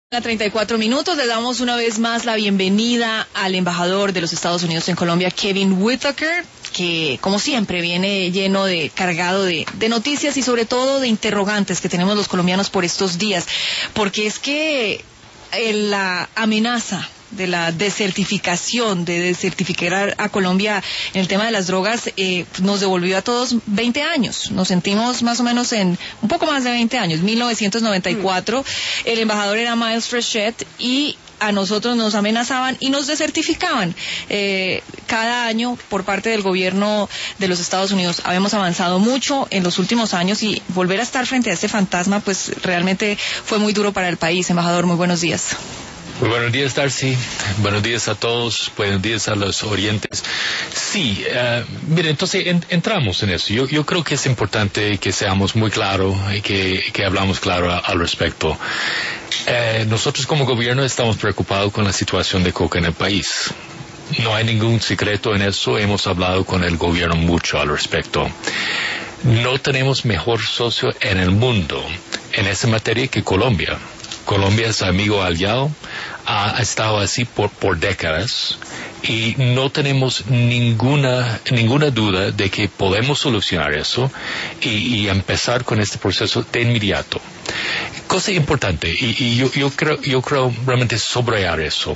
A 34 minutos le damos una vez más la bienvenida al embajador de los Estados Unidos en Colombia, Kevin Whitaker, que como siempre viene cargado de noticias y sobre todo de interrogantes que tenemos los colombianos por estos días, porque es que la amenaza de la desertificación, de desertificar a Colombia en el tema de las drogas, nos devolvió a todos 20 años. Nos sentimos más o menos en un poco más de 20 años. 1994, el embajador era Miles Frechette y a nosotros nos amenazaban y nos desertificaban. Cada año, por parte del gobierno de los Estados Unidos, habíamos avanzado mucho en los últimos años y volver a estar frente a este fantasma, pues realmente fue muy duro para el país. Embajador, muy buenos días. Muy buenos días, Darcy. Buenos días a todos. Buenos días a los orientes. Sí, mire, entonces entramos en eso. Yo creo que es importante que seamos muy claros y que hablamos claro al respecto. Nosotros como gobierno estamos preocupados con la situación de coca en el país. No hay ningún secreto en eso. Hemos hablado con el gobierno mucho al respecto. No tenemos mejor socio en el mundo en esa materia que Colombia. Colombia es amigo aliado, ha estado así por décadas y no tenemos ninguna duda de que podemos solucionar eso y empezar con este proceso de inmediato. Cosa importante, y yo creo realmente subrayar eso.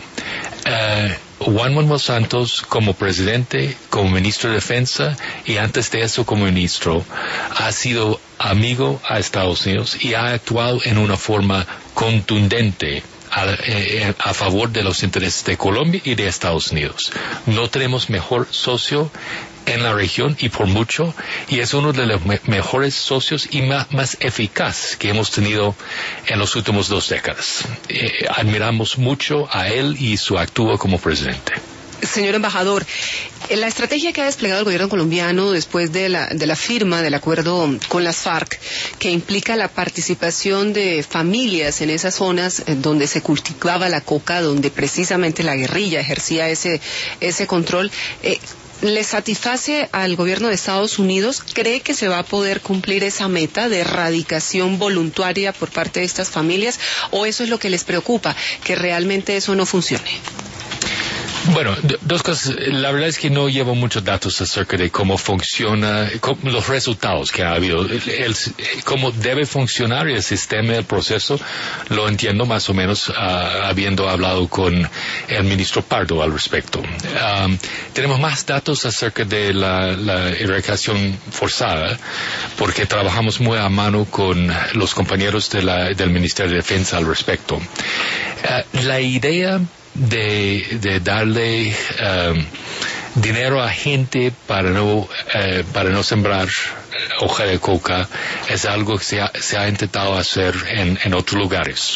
Juan Manuel Santos, como presidente, como ministro de Defensa y antes de eso como ministro, ha sido amigo a Estados Unidos y ha actuado en una forma contundente a favor de los intereses de Colombia y de Estados Unidos. No tenemos mejor socio en la región y por mucho, y es uno de los mejores socios y más eficaz que hemos tenido en los últimos 2 décadas. Admiramos mucho a él y su actúo como presidente. Señor embajador, la estrategia que ha desplegado el gobierno colombiano después de la firma del acuerdo con las FARC, que implica la participación de familias en esas zonas donde se cultivaba la coca, donde precisamente la guerrilla ejercía ese control, ¿le satisface al gobierno de Estados Unidos? ¿Cree que se va a poder cumplir esa meta de erradicación voluntaria por parte de estas familias? ¿O eso es lo que les preocupa, que realmente eso no funcione? Bueno, 2 cosas. La verdad es que no llevo muchos datos acerca de cómo funciona, los resultados que ha habido. Cómo debe funcionar el sistema, el proceso, lo entiendo más o menos habiendo hablado con el ministro Pardo al respecto. Tenemos más datos acerca de la erradicación forzada, porque trabajamos muy a mano con los compañeros del Ministerio de Defensa al respecto. La idea de darle dinero a gente para no sembrar hoja de coca es algo que se ha intentado hacer en otros lugares.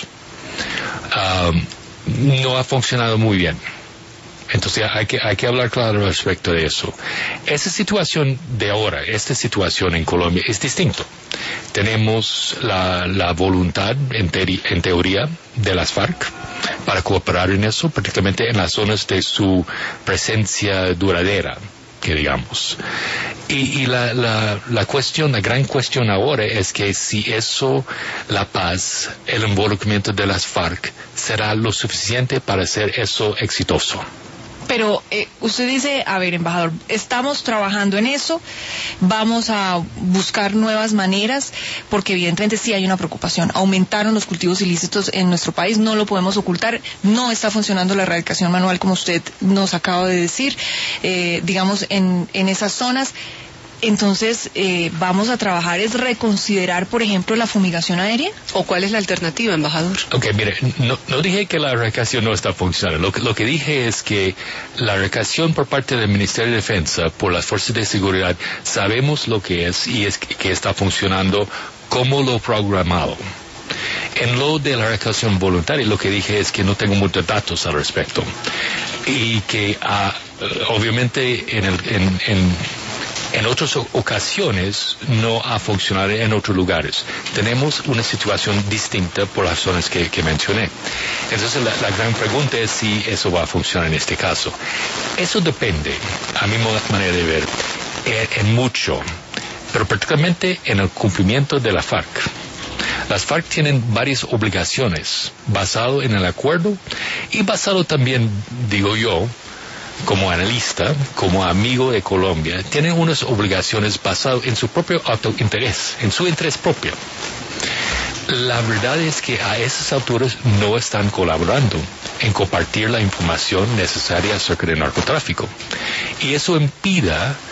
No ha funcionado muy bien. Entonces hay que hablar claro respecto de eso. Esa situación de ahora, esta situación en Colombia es distinto. Tenemos la voluntad, en teoría, de las FARC para cooperar en eso, particularmente en las zonas de su presencia duradera, que digamos. Y la gran cuestión ahora es que si la paz, el involucramiento de las FARC, será lo suficiente para hacer eso exitoso. Pero usted dice, a ver, embajador, estamos trabajando en eso, vamos a buscar nuevas maneras, porque evidentemente sí hay una preocupación. Aumentaron los cultivos ilícitos en nuestro país, no lo podemos ocultar, no está funcionando la erradicación manual como usted nos acaba de decir, digamos, en esas zonas. Entonces, ¿vamos a trabajar es reconsiderar, por ejemplo, la fumigación aérea? ¿O cuál es la alternativa, embajador? Ok, mire, no dije que la erradicación no está funcionando. Lo que dije es que la erradicación por parte del Ministerio de Defensa, por las fuerzas de seguridad, sabemos lo que es y es que está funcionando como lo programado. En lo de la erradicación voluntaria, lo que dije es que no tengo muchos datos al respecto. Y que, obviamente, en otras ocasiones no ha funcionado en otros lugares. Tenemos una situación distinta por las razones que mencioné. Entonces la gran pregunta es si eso va a funcionar en este caso. Eso depende, a mi manera de ver, en mucho, pero particularmente en el cumplimiento de la FARC. Las FARC tienen varias obligaciones basado en el acuerdo y basado también, digo yo, como analista, como amigo de Colombia, tienen unas obligaciones basadas en su propio autointerés, en su interés propio. La verdad es que a esas alturas no están colaborando en compartir la información necesaria acerca del narcotráfico. Y eso impide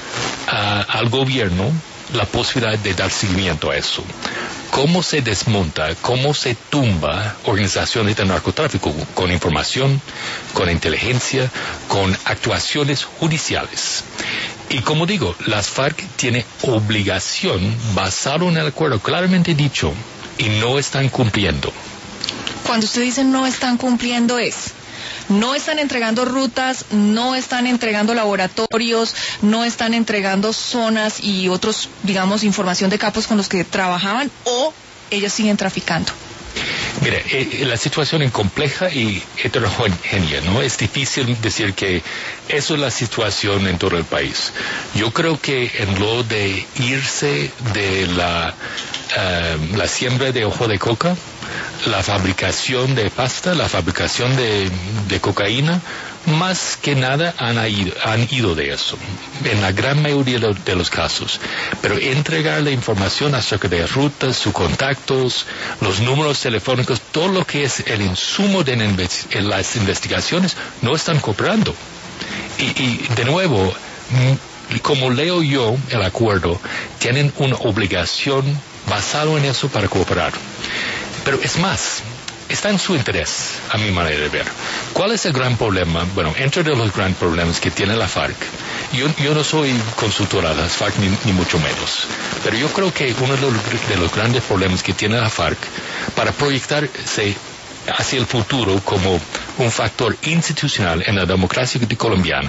al gobierno la posibilidad de dar seguimiento a eso. ¿Cómo se desmonta, cómo se tumba organizaciones de narcotráfico? Con información, con inteligencia, con actuaciones judiciales. Y como digo, las FARC tienen obligación basada en el acuerdo claramente dicho y no están cumpliendo. Cuando usted dice no están cumpliendo no están entregando rutas, no están entregando laboratorios, no están entregando zonas y otros, digamos, información de capos con los que trabajaban, o ellos siguen traficando. Mire, la situación es compleja y heterogénea, ¿no? Es difícil decir que eso es la situación en todo el país. Yo creo que en lo de irse de la siembra de hoja de coca, la fabricación de pasta, la fabricación de cocaína, más que nada han ido de eso, en la gran mayoría de los casos. Pero entregar la información acerca de rutas, sus contactos, los números telefónicos, todo lo que es el insumo en las investigaciones, no están cooperando. Y de nuevo, como leo yo el acuerdo, tienen una obligación basada en eso para cooperar. Pero es más, está en su interés, a mi manera de ver. ¿Cuál es el gran problema? Bueno, entre los grandes problemas que tiene la FARC, yo no soy consultora de las FARC ni mucho menos, pero yo creo que uno de los grandes problemas que tiene la FARC para proyectarse hacia el futuro como un factor institucional en la democracia colombiana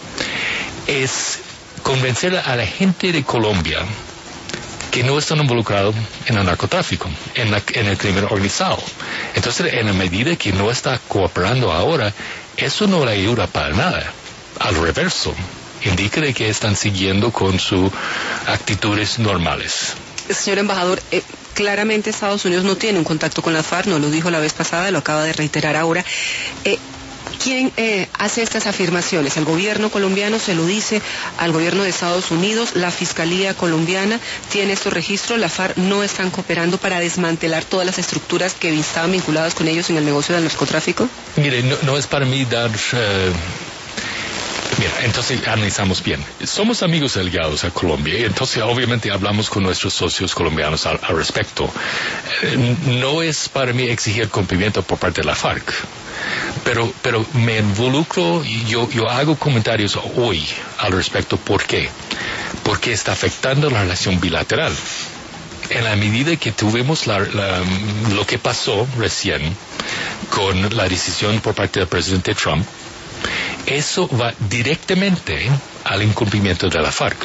es convencer a la gente de Colombia que no están involucrados en el narcotráfico, en el crimen organizado. Entonces, en la medida que no está cooperando ahora, eso no le ayuda para nada. Al reverso, indica de que están siguiendo con sus actitudes normales. Señor embajador, claramente Estados Unidos no tiene un contacto con la FARC, no lo dijo la vez pasada, lo acaba de reiterar ahora. ¿Quién hace estas afirmaciones? ¿El gobierno colombiano se lo dice al gobierno de Estados Unidos? ¿La Fiscalía colombiana tiene estos registros? ¿La FARC no están cooperando para desmantelar todas las estructuras que estaban vinculadas con ellos en el negocio del narcotráfico? Mire, no es para mí dar... Mira, entonces analizamos bien. Somos amigos aliados a Colombia y entonces obviamente hablamos con nuestros socios colombianos al respecto. No es para mí exigir cumplimiento por parte de la FARC. Pero me involucro y yo hago comentarios hoy al respecto. ¿Por qué? Porque está afectando la relación bilateral. En la medida que tuvimos lo que pasó recién con la decisión por parte del presidente Trump, eso va directamente al incumplimiento de la FARC.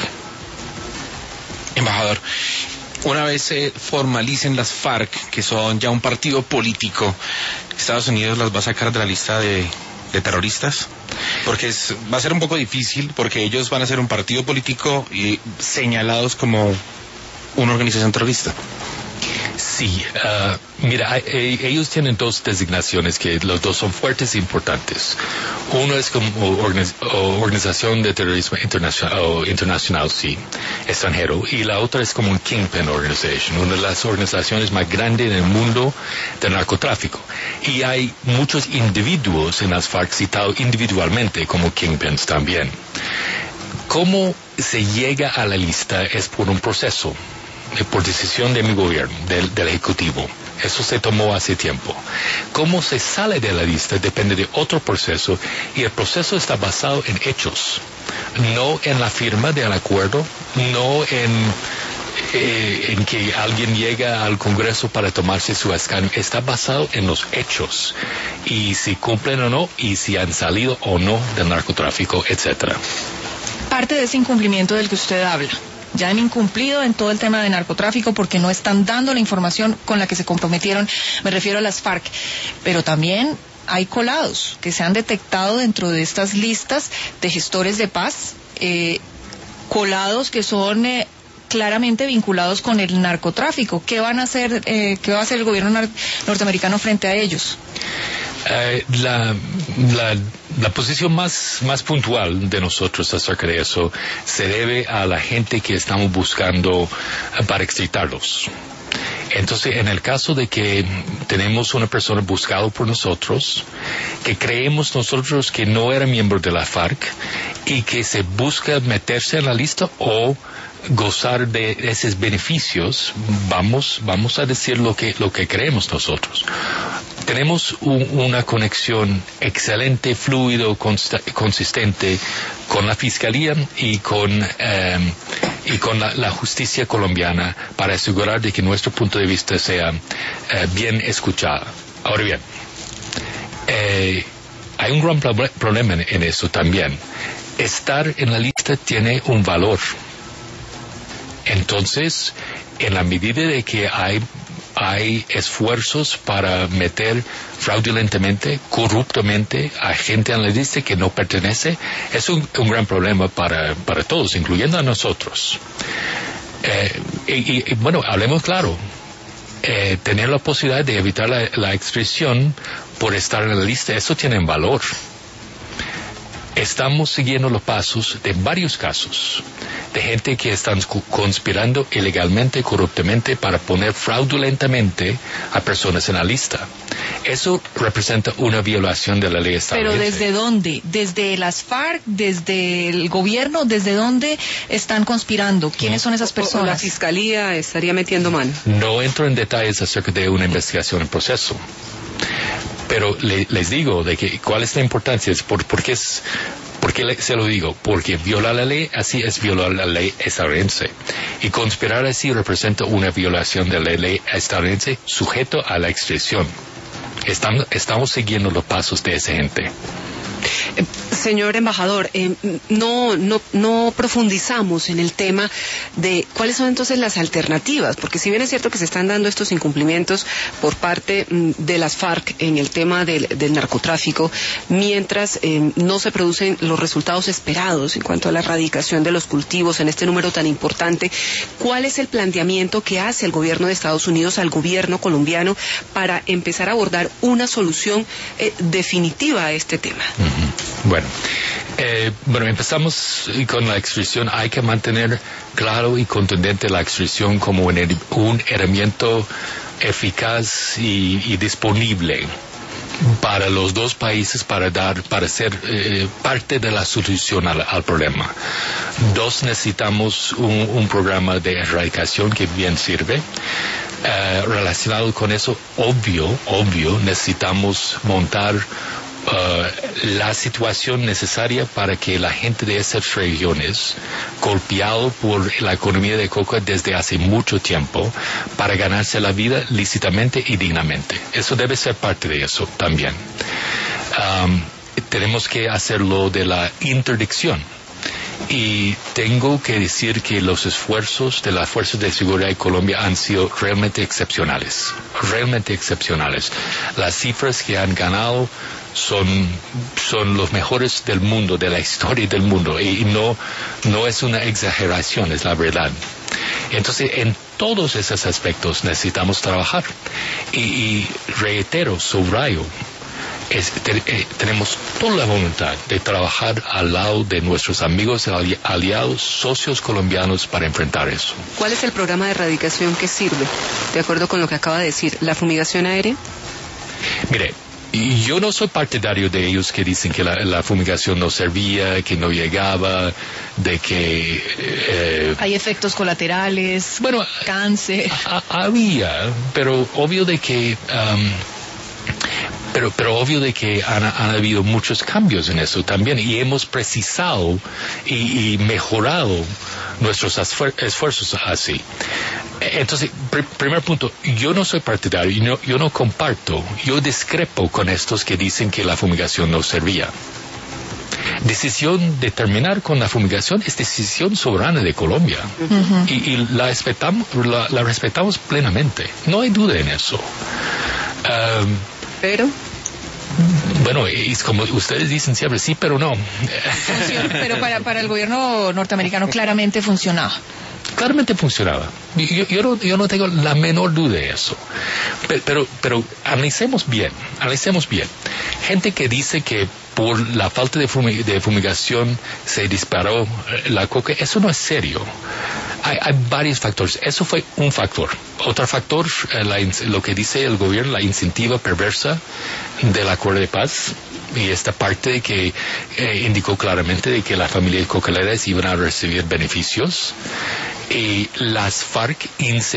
Embajador, una vez se formalicen las FARC, que son ya un partido político, ¿Estados Unidos las va a sacar de la lista de terroristas? Porque va a ser un poco difícil, porque ellos van a ser un partido político y señalados como una organización terrorista. Sí, mira, ellos tienen dos designaciones que los dos son fuertes e importantes. Uno es como organización de terrorismo internacional, sí, extranjero, y la otra es como un Kingpin Organization, una de las organizaciones más grandes en el mundo del narcotráfico. Y hay muchos individuos en las FARC citados individualmente como Kingpins también. ¿Cómo se llega a la lista? Es por un proceso. Por decisión de mi gobierno, del Ejecutivo. Eso se tomó hace tiempo. Cómo se sale de la lista depende de otro proceso y el proceso está basado en hechos, no en la firma del acuerdo, no en que alguien llega al Congreso para tomarse su escaño. Está basado en los hechos y si cumplen o no y si han salido o no del narcotráfico, etcétera. Parte de ese incumplimiento del que usted habla. Ya han incumplido en todo el tema de narcotráfico porque no están dando la información con la que se comprometieron, me refiero a las FARC, pero también hay colados que se han detectado dentro de estas listas de gestores de paz, colados que son claramente vinculados con el narcotráfico. ¿Qué van a hacer, qué va a hacer el gobierno norteamericano frente a ellos? La posición más puntual de nosotros acerca de eso se debe a la gente que estamos buscando para extraditarlos. Entonces, en el caso de que tenemos una persona buscada por nosotros, que creemos nosotros que no era miembro de la FARC y que se busca meterse en la lista o gozar de esos beneficios, vamos a decir lo que creemos nosotros. Tenemos una conexión excelente, fluido, consistente con la Fiscalía y con la justicia colombiana para asegurar de que nuestro punto de vista sea bien escuchado. Ahora bien, hay un gran problema en eso también. Estar en la lista tiene un valor. Entonces, en la medida de que hay esfuerzos para meter fraudulentamente, corruptamente a gente en la lista que no pertenece, es un gran problema para todos, incluyendo a nosotros. Bueno, hablemos claro. Tener la posibilidad de evitar la extradición por estar en la lista, eso tiene valor. Estamos siguiendo los pasos de varios casos de gente que están conspirando ilegalmente, corruptamente para poner fraudulentamente a personas en la lista. Eso representa una violación de la ley estadounidense. ¿Pero desde dónde? ¿Desde las FARC? ¿Desde el gobierno? ¿Desde dónde están conspirando? ¿Quiénes son esas personas? ¿O la Fiscalía estaría metiendo mano? No entro en detalles acerca de una investigación en proceso. Pero les digo de que cuál es la importancia, ¿por qué se lo digo? Porque violar la ley así es violar la ley estadounidense. Y conspirar así representa una violación de la ley estadounidense sujeto a la extradición. Estamos siguiendo los pasos de esa gente. Señor embajador, no profundizamos en el tema de cuáles son entonces las alternativas, porque si bien es cierto que se están dando estos incumplimientos por parte de las FARC en el tema del narcotráfico, mientras no se producen los resultados esperados en cuanto a la erradicación de los cultivos en este número tan importante, ¿cuál es el planteamiento que hace el gobierno de Estados Unidos al gobierno colombiano para empezar a abordar una solución definitiva a este tema? Bueno, empezamos con la extradición. Hay que mantener claro y contundente la extradición como un herramienta eficaz y disponible para los dos países para ser parte de la solución al problema. Dos, necesitamos un programa de erradicación que bien sirve. Relacionado con eso, obvio, necesitamos montar la situación necesaria para que la gente de esas regiones, golpeado por la economía de coca desde hace mucho tiempo, para ganarse la vida lícitamente y dignamente. Eso debe ser parte de eso también. Tenemos que hacerlo de la interdicción. Y tengo que decir que los esfuerzos de las fuerzas de seguridad de Colombia han sido realmente excepcionales. Las cifras que han ganado son los mejores del mundo, de la historia del mundo, y no es una exageración, es la verdad. Entonces, en todos esos aspectos necesitamos trabajar. Y reitero, subrayo, tenemos toda la voluntad de trabajar al lado de nuestros amigos, aliados, socios colombianos para enfrentar eso. ¿Cuál es el programa de erradicación que sirve, de acuerdo con lo que acaba de decir? ¿La fumigación aérea? Mire, yo no soy partidario de ellos que dicen que la fumigación no servía, que no llegaba, de que... hay efectos colaterales, cáncer. Había, pero obvio de que... Pero obvio de que han habido muchos cambios en eso también, y hemos precisado y mejorado nuestros esfuerzos así. Entonces, primer punto, yo no soy partidario, yo no comparto, yo discrepo con estos que dicen que la fumigación no servía. Decisión de terminar con la fumigación es decisión soberana de Colombia. Y la respetamos plenamente, no hay duda en eso. Pero es como ustedes dicen siempre, sí, pero no. Pero para el gobierno norteamericano claramente funcionaba. claramente funcionaba. Yo no tengo la menor duda de eso. Pero analicemos bien. Gente que dice que por la falta de fumigación se disparó la coca, eso no es serio. Hay varios factores. Eso fue un factor. Otro factor, lo que dice el gobierno, la incentiva perversa del acuerdo de paz. Y esta parte que indicó claramente de que las familias cocaleras iban a recibir beneficios. Y las FARC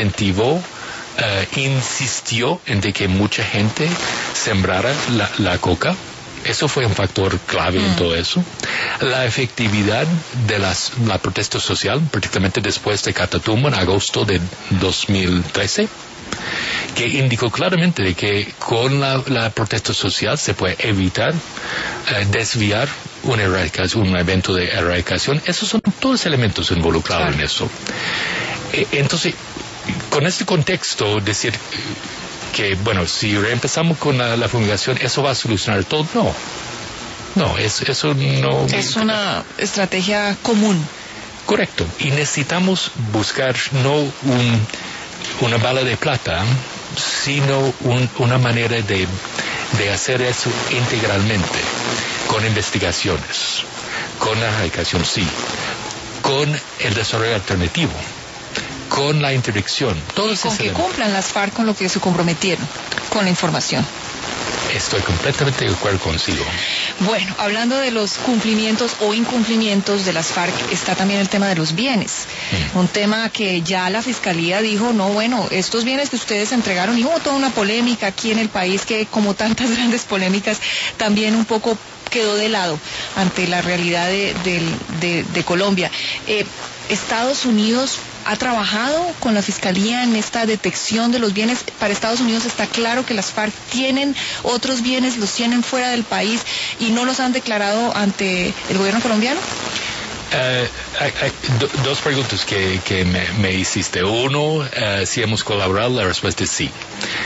insistió en de que mucha gente sembrara la coca. Eso fue un factor clave en todo eso. La efectividad de la protesta social, particularmente después de Catatumbo en agosto de 2013, que indicó claramente de que con la protesta social se puede evitar desviar un evento de erradicación. Esos son todos elementos involucrados en eso. Entonces, con este contexto, decir que, bueno, si reempezamos con la fumigación, ¿eso va a solucionar todo? No, eso no... Es una estrategia común. Correcto. Y necesitamos buscar no una bala de plata, sino una manera de hacer eso integralmente, con investigaciones, con la erradicación, sí, con el desarrollo alternativo, con la interdicción, todos esos elementos. Con que cumplan las FARC con lo que se comprometieron, con la información. Estoy completamente de acuerdo consigo. Bueno, hablando de los cumplimientos o incumplimientos de las FARC, está también el tema de los bienes. Un tema que ya la Fiscalía dijo, no, bueno, estos bienes que ustedes entregaron, y hubo toda una polémica aquí en el país que, como tantas grandes polémicas, también un poco quedó de lado ante la realidad de Colombia. Estados Unidos ha trabajado con la Fiscalía en esta detección de los bienes. Para Estados Unidos está claro que las FARC tienen otros bienes, los tienen fuera del país y no los han declarado ante el gobierno colombiano. Hay dos preguntas que me hiciste. Uno, si hemos colaborado, la respuesta es sí.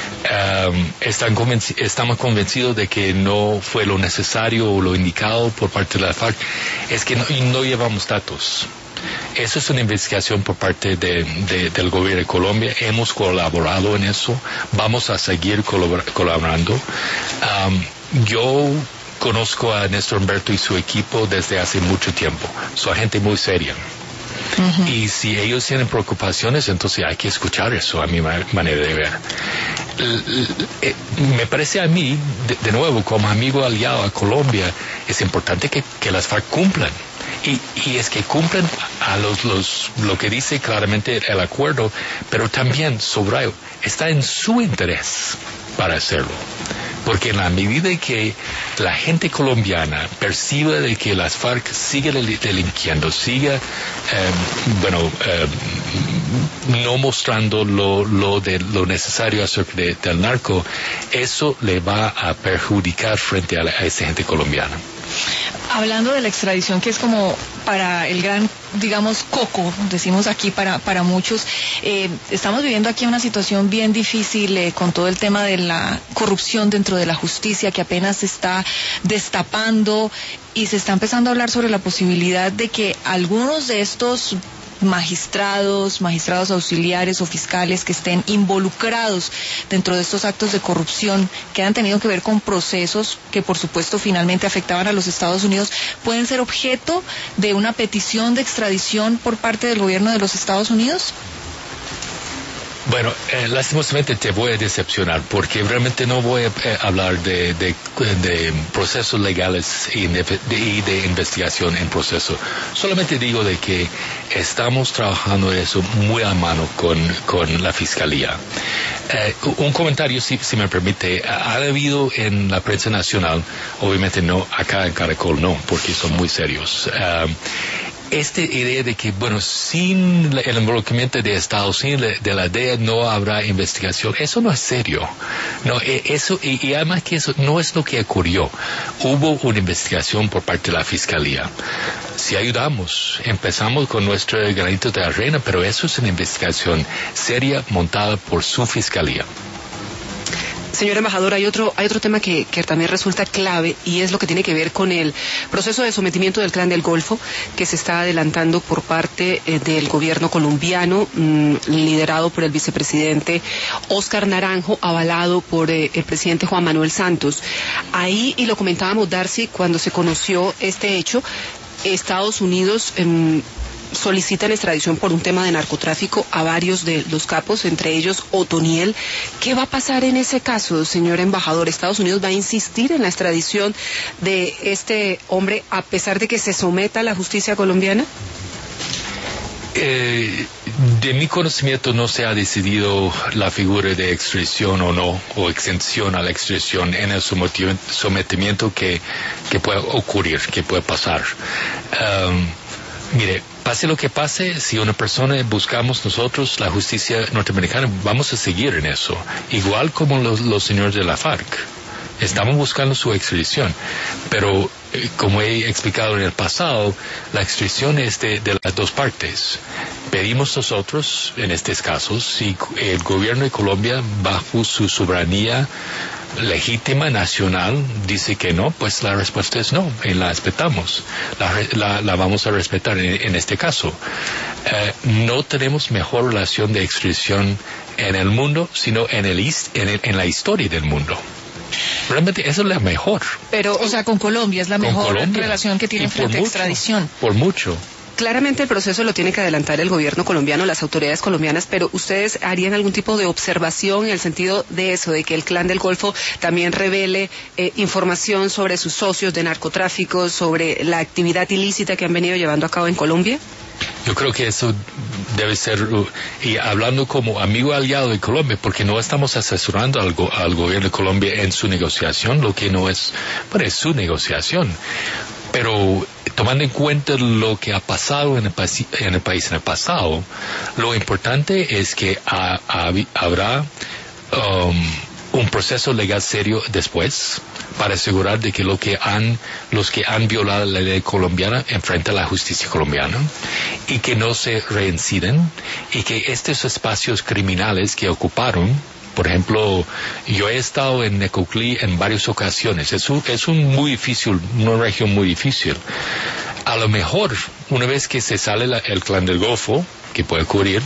Estamos convencidos de que no fue lo necesario o lo indicado por parte de la FARC. Es que no llevamos datos. Eso es una investigación por parte del gobierno de Colombia. Hemos colaborado en eso. Vamos a seguir colaborando. Yo conozco a Néstor Humberto y su equipo desde hace mucho tiempo. Son gente muy seria. Uh-huh. Y si ellos tienen preocupaciones, entonces hay que escuchar eso, a mi manera de ver. Me parece a mí, de nuevo, como amigo aliado a Colombia, es importante que las FARC cumplan. Y es que cumplen a lo que dice claramente el acuerdo, pero también, subrayo, está en su interés para hacerlo. Porque en la medida que la gente colombiana perciba de que las FARC sigue delinquiendo, siga, no mostrando lo necesario acerca del narco, eso le va a perjudicar frente a esa gente colombiana. Hablando de la extradición, que es como para el gran, digamos, coco, decimos aquí para muchos, estamos viviendo aquí una situación bien difícil con todo el tema de la corrupción dentro de la justicia que apenas se está destapando y se está empezando a hablar sobre la posibilidad de que algunos de estos magistrados auxiliares o fiscales que estén involucrados dentro de estos actos de corrupción que han tenido que ver con procesos que por supuesto finalmente afectaban a los Estados Unidos, pueden ser objeto de una petición de extradición por parte del gobierno de los Estados Unidos? Bueno, lastimosamente te voy a decepcionar porque realmente no voy a hablar de procesos legales y de investigación en proceso. Solamente digo de que estamos trabajando eso muy a mano con la Fiscalía. Un comentario, si me permite. Ha habido en la prensa nacional, obviamente no, acá en Caracol no, porque son muy serios. Esta idea de que, bueno, sin el involucramiento de Estados Unidos, de la DEA, no habrá investigación, eso no es serio. No, eso, y además que eso no es lo que ocurrió. Hubo una investigación por parte de la Fiscalía. Si ayudamos, empezamos con nuestro granito de arena, pero eso es una investigación seria montada por su Fiscalía. Señor embajador, hay otro tema que también resulta clave y es lo que tiene que ver con el proceso de sometimiento del Clan del Golfo que se está adelantando por parte del gobierno colombiano, liderado por el vicepresidente Óscar Naranjo, avalado por el presidente Juan Manuel Santos. Ahí, y lo comentábamos, Darcy, cuando se conoció este hecho, Estados Unidos solicitan extradición por un tema de narcotráfico a varios de los capos, entre ellos Otoniel. ¿Qué va a pasar en ese caso, señor embajador? ¿Estados Unidos va a insistir en la extradición de este hombre a pesar de que se someta a la justicia colombiana? De mi conocimiento no se ha decidido la figura de extradición o no, o exención a la extradición en el sometimiento que puede ocurrir, que puede pasar. Mire, pase lo que pase, si una persona buscamos nosotros, la justicia norteamericana, vamos a seguir en eso. Igual como los señores de la FARC. Estamos buscando su extradición. Pero, como he explicado en el pasado, la extradición es de las dos partes. Pedimos nosotros, en estos casos, si el gobierno de Colombia, bajo su soberanía legítima nacional, dice que no, pues la respuesta es no, y la respetamos, la vamos a respetar en este caso. No tenemos mejor relación de extradición en el mundo, sino en la historia del mundo. Realmente eso es la mejor. Pero, o sea, con Colombia es la mejor relación que tiene frente a extradición. Por mucho. Claramente el proceso lo tiene que adelantar el gobierno colombiano, las autoridades colombianas, pero ¿ustedes harían algún tipo de observación en el sentido de eso, de que el Clan del Golfo también revele información sobre sus socios de narcotráfico, sobre la actividad ilícita que han venido llevando a cabo en Colombia? Yo creo que eso debe ser, y hablando como amigo aliado de Colombia, porque no estamos asesorando al gobierno de Colombia en su negociación, lo que no es, bueno, es su negociación. Pero tomando en cuenta lo que ha pasado en el país en el pasado, lo importante es que habrá un proceso legal serio después para asegurar de que los que han violado la ley colombiana enfrentan la justicia colombiana y que no se reinciden y que estos espacios criminales que ocuparon, por ejemplo, yo he estado en Necoclí en varias ocasiones. Es una región muy difícil. A lo mejor, una vez que se sale el Clan del Golfo, que puede ocurrir,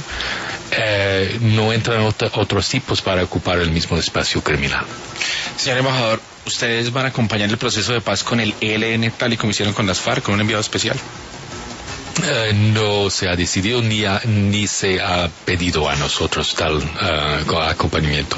no entran otros tipos para ocupar el mismo espacio criminal. Señor embajador, ¿ustedes van a acompañar el proceso de paz con el ELN tal y como hicieron con las FARC, con un enviado especial? No se ha decidido ni se ha pedido a nosotros tal acompañamiento.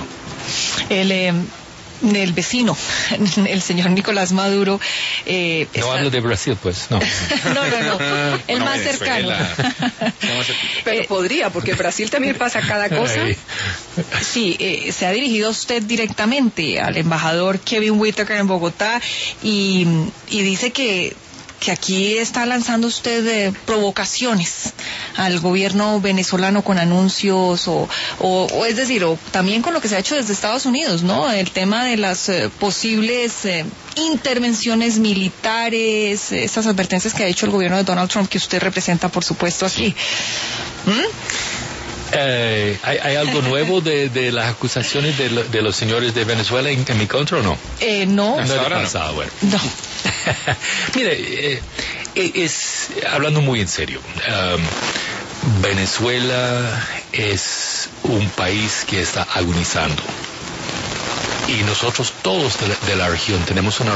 El vecino, el señor Nicolás Maduro. No hablo de Brasil, pues, no. no. El más cercano. Pero podría, porque Brasil también pasa cada cosa. Sí, se ha dirigido a usted directamente, al embajador Kevin Whitaker en Bogotá, y dice que aquí está lanzando usted provocaciones al gobierno venezolano con anuncios o es decir, o también con lo que se ha hecho desde Estados Unidos, ¿no? El tema de las posibles intervenciones militares, estas advertencias que ha hecho el gobierno de Donald Trump, que usted representa, por supuesto, aquí. ¿Hay algo nuevo de las acusaciones de los señores de Venezuela en mi contra o no? No. No he pasado, bueno. No. Mire, hablando muy en serio, Venezuela es un país que está agonizando y nosotros todos de la región tenemos una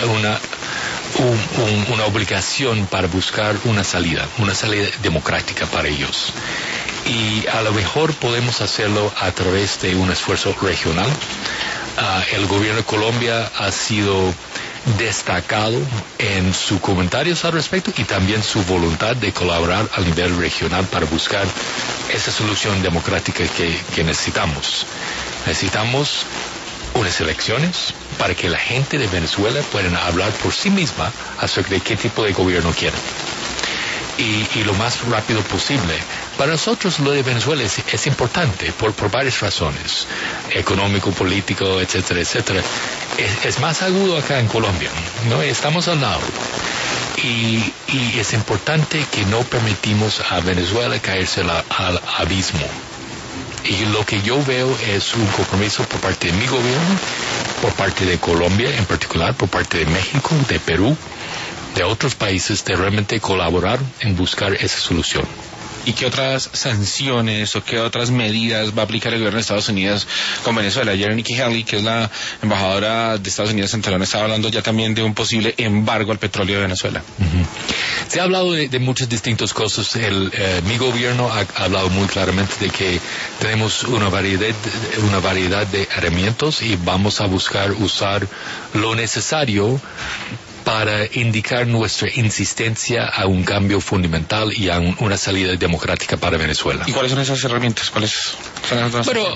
obligación para buscar una salida democrática para ellos. Y a lo mejor podemos hacerlo a través de un esfuerzo regional. El gobierno de Colombia ha sido destacado en sus comentarios al respecto y también su voluntad de colaborar a nivel regional para buscar esa solución democrática que necesitamos. Necesitamos unas elecciones para que la gente de Venezuela pueda hablar por sí misma acerca de qué tipo de gobierno quieren. Y lo más rápido posible. Para nosotros lo de Venezuela es importante por varias razones, económico, político, etcétera, etcétera. Es más agudo acá en Colombia, ¿no? Estamos al lado. Y es importante que no permitimos a Venezuela caerse al abismo. Y lo que yo veo es un compromiso por parte de mi gobierno, por parte de Colombia en particular, por parte de México, de Perú, de otros países, de realmente colaborar en buscar esa solución. ¿Y qué otras sanciones o qué otras medidas va a aplicar el gobierno de Estados Unidos con Venezuela? Ayer Nikki Haley, que es la embajadora de Estados Unidos en Telón, estaba hablando ya también de un posible embargo al petróleo de Venezuela. Se ha hablado de muchas distintas cosas. Mi gobierno ha hablado muy claramente de que tenemos una variedad de herramientas y vamos a buscar usar lo necesario para indicar nuestra insistencia a un cambio fundamental y a una salida democrática para Venezuela. ¿Y cuáles son esas herramientas? ¿Cuáles son las otras? Bueno,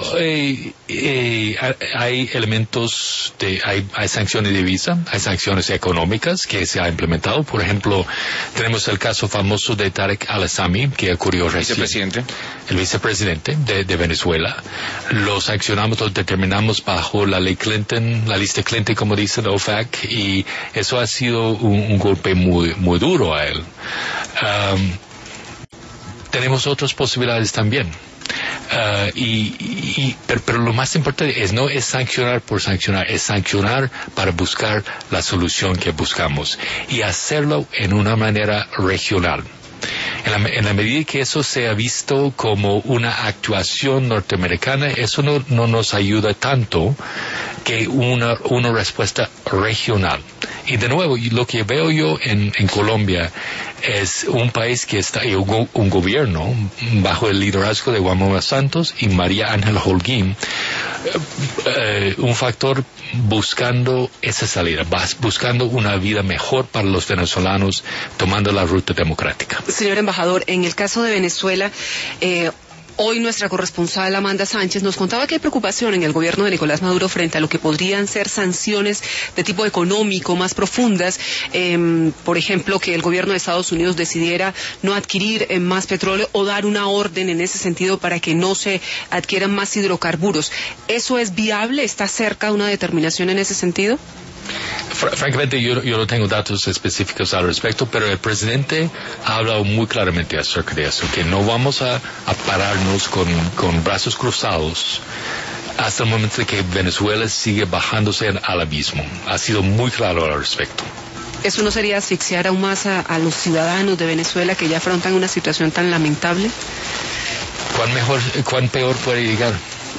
hay elementos hay sanciones de visa, hay sanciones económicas que se ha implementado. Por ejemplo, tenemos el caso famoso de Tarek al-Assami, que ocurrió recién. El vicepresidente de Venezuela. Lo sancionamos, lo determinamos bajo la ley Clinton, la lista Clinton, como dice la OFAC, y eso ha sido un golpe muy duro a él. Tenemos otras posibilidades también. Pero lo más importante no es sancionar por sancionar, es sancionar para buscar la solución que buscamos y hacerlo en una manera regional. En la medida que eso sea visto como una actuación norteamericana, eso no nos ayuda tanto que una respuesta regional. Y de nuevo, lo que veo yo en Colombia es un país que está, un gobierno bajo el liderazgo de Juan Manuel Santos y María Ángela Holguín, un factor buscando esa salida, buscando una vida mejor para los venezolanos, tomando la ruta democrática. Señor embajador, en el caso de Venezuela, hoy nuestra corresponsal Amanda Sánchez nos contaba que hay preocupación en el gobierno de Nicolás Maduro frente a lo que podrían ser sanciones de tipo económico más profundas, por ejemplo, que el gobierno de Estados Unidos decidiera no adquirir más petróleo o dar una orden en ese sentido para que no se adquieran más hidrocarburos. ¿Eso es viable? ¿Está cerca de una determinación en ese sentido? Francamente, yo no tengo datos específicos al respecto, pero el presidente ha hablado muy claramente acerca de eso, que no vamos a pararnos con brazos cruzados hasta el momento de que Venezuela sigue bajándose al abismo. Ha sido muy claro al respecto. ¿Eso no sería asfixiar aún más a los ciudadanos de Venezuela que ya afrontan una situación tan lamentable? ¿Cuán peor puede llegar?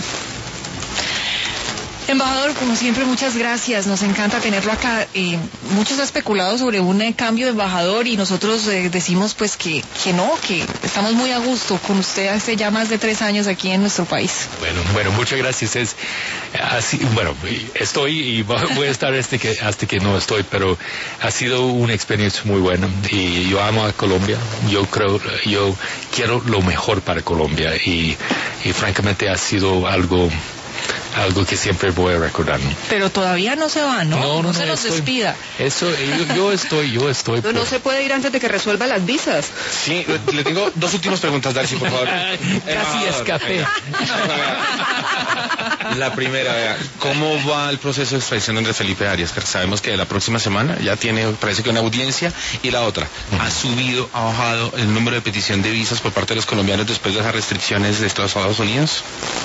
Embajador, como siempre, muchas gracias. Nos encanta tenerlo acá. Muchos han especulado sobre un cambio de embajador y nosotros decimos pues que no, que estamos muy a gusto con usted hace ya más de 3 años aquí en nuestro país. Bueno, muchas gracias. Es así, estoy y voy a estar hasta que no estoy, pero ha sido una experiencia muy buena y yo amo a Colombia. Yo quiero lo mejor para Colombia y francamente ha sido algo que siempre voy a recordar. Pero todavía no se va, ¿no? No se nos despida. Eso, yo estoy. No se puede ir antes de que resuelva las visas. Sí, le tengo 2 últimas preguntas, Darcy, por favor. Casi escapé. La primera, ¿cómo va el proceso de extradición de Felipe Arias? Sabemos que la próxima semana ya parece que una audiencia. Y la otra, ¿ha bajado el número de petición de visas por parte de los colombianos después de las restricciones de Estados Unidos?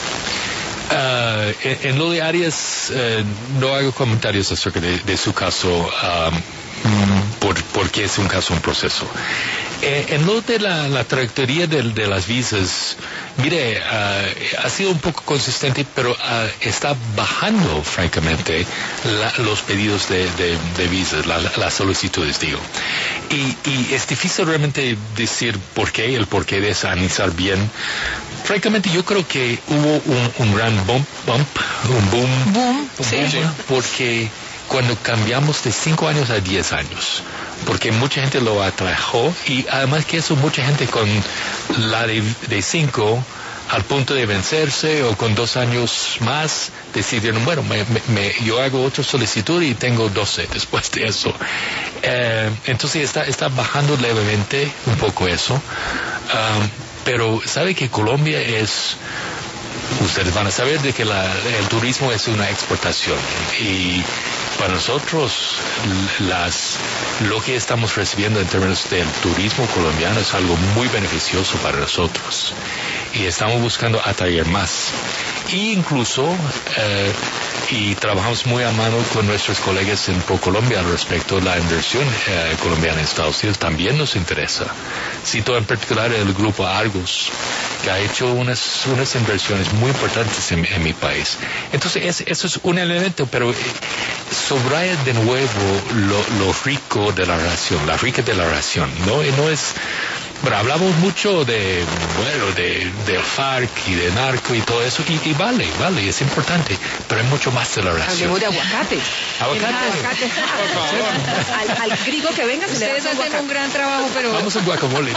En lo de Arias, no hago comentarios acerca de su caso, porque es un caso en proceso. En lo de la trayectoria de las visas, mire, ha sido un poco consistente, pero está bajando, francamente, los pedidos de visas, las solicitudes, digo. Y es difícil realmente decir el porqué de eso, analizar bien. Francamente, yo creo que hubo un gran boom, sí. Porque cuando cambiamos de 5 años a 10 años, porque mucha gente lo atrajo y además que eso mucha gente con la de 5 al punto de vencerse o con 2 años más decidieron, yo hago otra solicitud y tengo 12 después de eso. Entonces está bajando levemente un poco eso. Pero sabe que Colombia ustedes van a saber de que el turismo es una exportación y para nosotros lo que estamos recibiendo en términos del turismo colombiano es algo muy beneficioso para nosotros y estamos buscando atraer más. E incluso, y trabajamos muy a mano con nuestros colegas en ProColombia al respecto de la inversión colombiana en Estados Unidos, también nos interesa. Cito en particular el grupo Argos, que ha hecho unas inversiones muy importantes en mi país. Entonces, eso es un elemento, pero subraya de nuevo lo rico de la relación, la rica de la relación, ¿no? No es... Bueno, hablamos mucho de FARC y de narco y todo eso, y vale, es importante, pero hay mucho más de la relación. Hablemos de aguacate. Aguacate. Al griego que venga se le da Ustedes hacen un gran trabajo, pero... Vamos al guacamole, ¿no?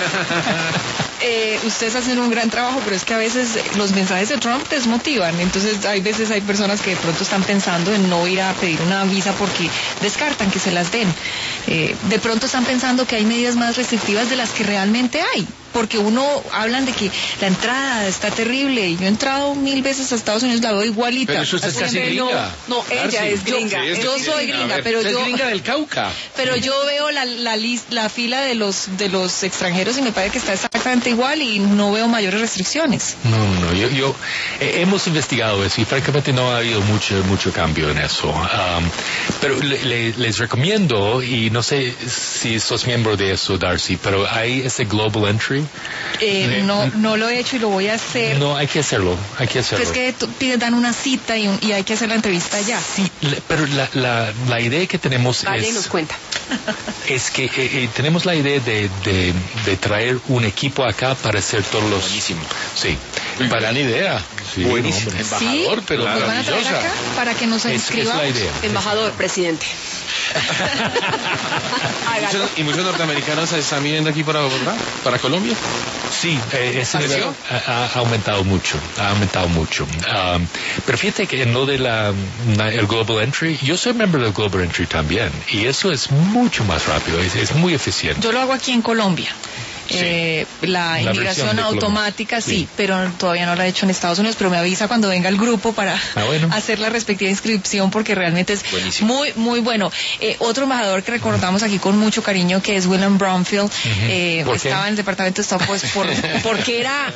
Ustedes hacen un gran trabajo, pero es que a veces los mensajes de Trump desmotivan. Entonces, hay veces hay personas que de pronto están pensando en no ir a pedir una visa porque descartan que se las den. De pronto están pensando que hay medidas más restrictivas de las que realmente hay. Porque hablan de que la entrada está terrible. Y yo he entrado 1000 veces a Estados Unidos, la veo igualita. Pero eso es casi gringa. No, ella es gringa. Yo soy gringa, pero es yo... gringa del Cauca. Pero yo veo la fila de los extranjeros y me parece que está exactamente igual y no veo mayores restricciones. No, yo hemos investigado eso y francamente no ha habido mucho cambio en eso. Pero les recomiendo, y no sé si sos miembro de eso, Darcy, pero hay ese Global Entry. No lo he hecho y lo voy a hacer. No, hay que hacerlo. Es que dan una cita y hay que hacer la entrevista ya. Sí, pero la idea que tenemos Vale, nos cuenta. Es que tenemos la idea de traer un equipo acá para hacer todos los... Buenísimo. Sí. Gran idea. Sí, buenísimo. hombre. Embajador, pero ¿Nos van a traer maravillosa. acá para que nos inscribamos? Es la idea. Embajador, presidente. ¿Y muchos norteamericanos están viniendo aquí para Bogotá, para Colombia? Sí, ese nivel ha aumentado mucho, pero fíjate que en lo de el Global Entry, yo soy miembro del Global Entry también, y eso es mucho más rápido, es muy eficiente. Yo lo hago aquí en Colombia. Sí. La inmigración automática, sí, pero todavía no la he hecho en Estados Unidos, pero me avisa cuando venga el grupo para hacer la respectiva inscripción porque realmente es buenísimo. muy, muy bueno. Otro embajador que recordamos aquí con mucho cariño que es William Bromfield, estaba en el departamento de Estado pues porque era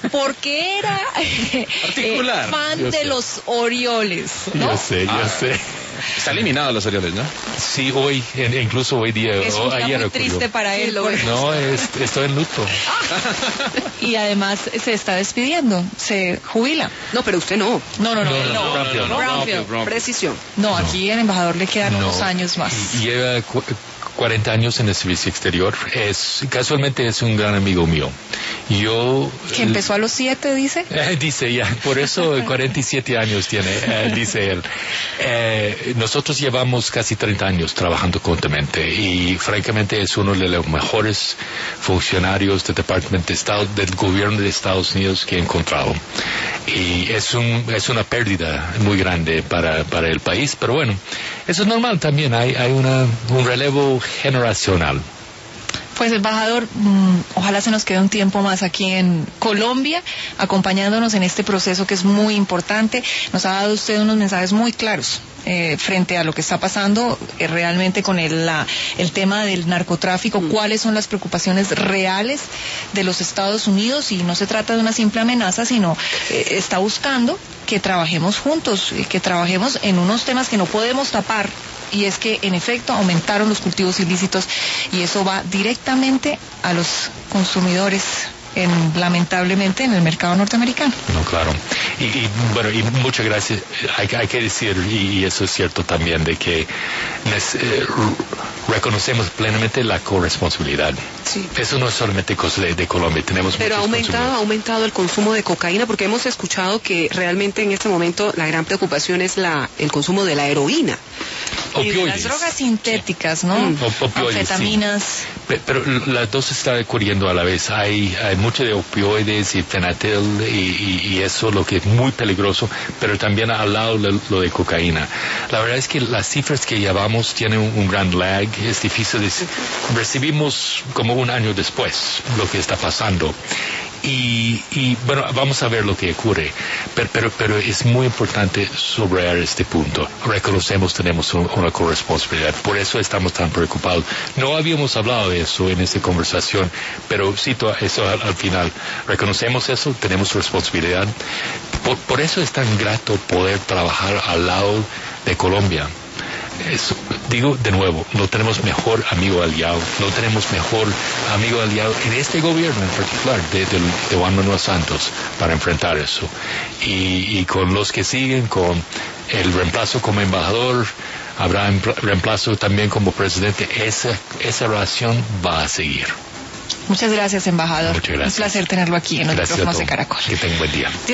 particular. Fan de los Orioles, ¿no? Yo sé. Está eliminado los Orioles, ¿no? Sí, hoy, incluso hoy día. Es un día ayer muy triste para él. No, estoy en luto. Y además se está despidiendo, se jubila. No, pero usted no. No. Bromfield. Precisión. No, aquí el embajador le quedan unos años más. Lleva 40 años en el servicio exterior. Casualmente es un gran amigo mío. Que empezó a los 7, dice. Dice ya, por eso 47 años tiene, dice él. Nosotros llevamos casi 30 años trabajando conjuntamente y francamente es uno de los mejores funcionarios del Departamento de Estado, del gobierno de Estados Unidos que he encontrado. Y es una pérdida muy grande para el país, pero bueno, eso es normal también, hay un relevo generacional. Pues embajador, ojalá se nos quede un tiempo más aquí en Colombia, acompañándonos en este proceso que es muy importante. Nos ha dado usted unos mensajes muy claros frente a lo que está pasando realmente con el tema del narcotráfico, cuáles son las preocupaciones reales de los Estados Unidos, y no se trata de una simple amenaza, sino está buscando que trabajemos juntos, que trabajemos en unos temas que no podemos tapar. Y es que, en efecto, aumentaron los cultivos ilícitos y eso va directamente a los consumidores, lamentablemente, en el mercado norteamericano. No, claro. Y muchas gracias. Hay que decir, y eso es cierto también, de que reconocemos plenamente la corresponsabilidad. Sí. Eso no es solamente cosa de Colombia, tenemos pero ha aumentado el consumo de cocaína, porque hemos escuchado que realmente en este momento la gran preocupación es el consumo de la heroína. Y de las drogas sintéticas, ¿no? Anfetaminas. Sí. Pero las dos están ocurriendo a la vez. Hay mucho de opioides y fentanyl y eso, lo que es muy peligroso, pero también al lado lo de cocaína. La verdad es que las cifras que llevamos tienen un gran lag. Es difícil recibimos como un año después lo que está pasando. Y bueno, vamos a ver lo que ocurre, pero es muy importante subrayar este punto. Reconocemos, tenemos una corresponsabilidad, por eso estamos tan preocupados. No habíamos hablado de eso en esta conversación, pero cito eso al final. Reconocemos eso, tenemos responsabilidad. Por eso es tan grato poder trabajar al lado de Colombia. Digo de nuevo, no tenemos mejor amigo aliado, no tenemos mejor amigo aliado en este gobierno en particular de Juan Manuel Santos para enfrentar eso. Y con los que siguen, con el reemplazo como embajador, habrá reemplazo también como presidente, esa relación va a seguir. Muchas gracias, embajador. Muchas gracias. Un placer tenerlo aquí en los micrófonos de Caracol. Que tenga un buen día.